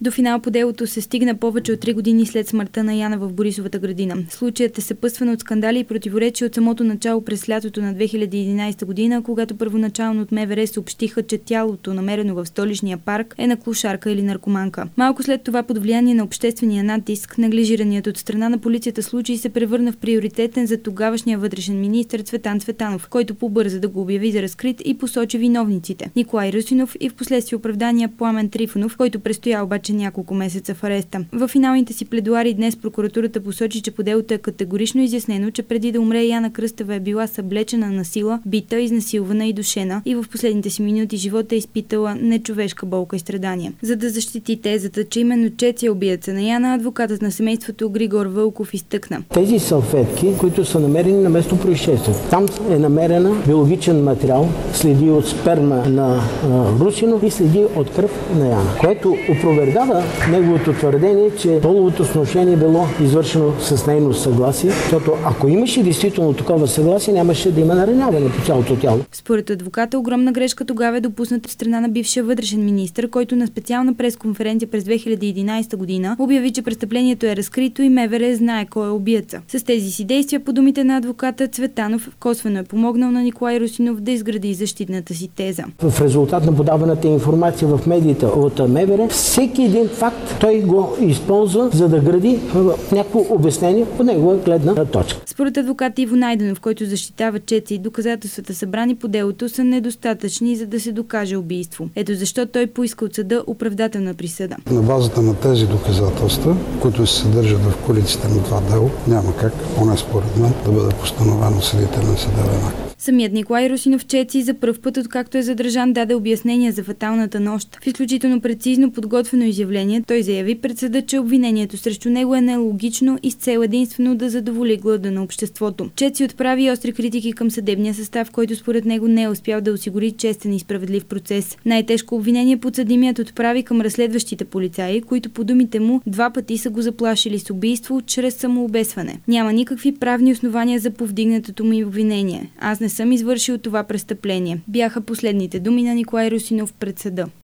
До финал по делото се стигна повече от 3 години след смъртта на Яна в Борисовата градина. Случаят е съпътстван от скандали и противоречия от самото начало през лятото на 2011 година, когато първоначално от МВР съобщиха, че тялото, намерено в столичния парк, е на клошарка или наркоманка. Малко след това, под влияние на обществения натиск, неглижираният от страна на полицията случай се превърна в приоритетен за тогавашния вътрешен министър Цветан Цветанов, който побърза да го обяви за разкрит и посочи виновниците – Николай Русинов и впоследствие оправдания Пламен Трифонов, който престоя обаче няколко месеца в ареста. В финалните си пледуари днес прокуратурата посочи, че по делото е категорично изяснено, че преди да умре Яна Кръстева е била съблечена на сила, бита, изнасилвана и душена и в последните си минути живота е изпитала нечовешка болка и страдания. За да защити тезата, че именно Чеци е убиеца на Яна, адвокатът на семейството Григор Вълков изтъкна. Тези салфетки, които са намерени на место происшествието. Там е намерена биологичен материал, следи от сперма на Русинов и следи от кръв на Яна, което опровергава неговото твърдение, че половото сношение било извършено с нейно съгласие, защото ако имаше действително такова съгласие, нямаше да има нараняване по цялото тяло. Според адвоката, огромна грешка тогава е допусната от страна на бившия вътрешен министър, който на специална пресконференция през 2011 година обяви, че престъплението е разкрито и МВР знае кой е убиеца. С тези си действия, по думите на адвоката Цветанов, косвено е помогнал на Николай Русинов да изгради защитната си теза. В резултат на подаваната информация в медиите от МВР, всеки един факт той го използва, за да гради някакво обяснение от негова гледна точка. Според адвоката Иво Найденов, който защитава Чеци, доказателствата събрани по делото са недостатъчни, за да се докаже убийство. Ето защо той поиска от съда оправдателна присъда. На базата на тези доказателства, които се съдържат в колиците на това дело, няма как, поне според мен, да бъде постановен осъдителен съдебен акт. Самият Николай Русинов Чеци за пръв път, откакто е задържан, даде обяснение за фаталната нощ. В изключително прецизно подготвено изявление той заяви пред съда, че обвинението срещу него е нелогично и с цел единствено да задоволи глада на обществото. Чеци отправи остри критики към съдебния състав, който според него не е успял да осигури честен и справедлив процес. Най-тежко обвинение подсъдимият отправи към разследващите полицаи, които по думите му 2 пъти са го заплашили с убийство чрез самоубесване. Няма никакви правни основания за повдигнатото ми обвинение. Аз не съм извършил това престъпление. Бяха последните думи на Николай Русинов пред съда.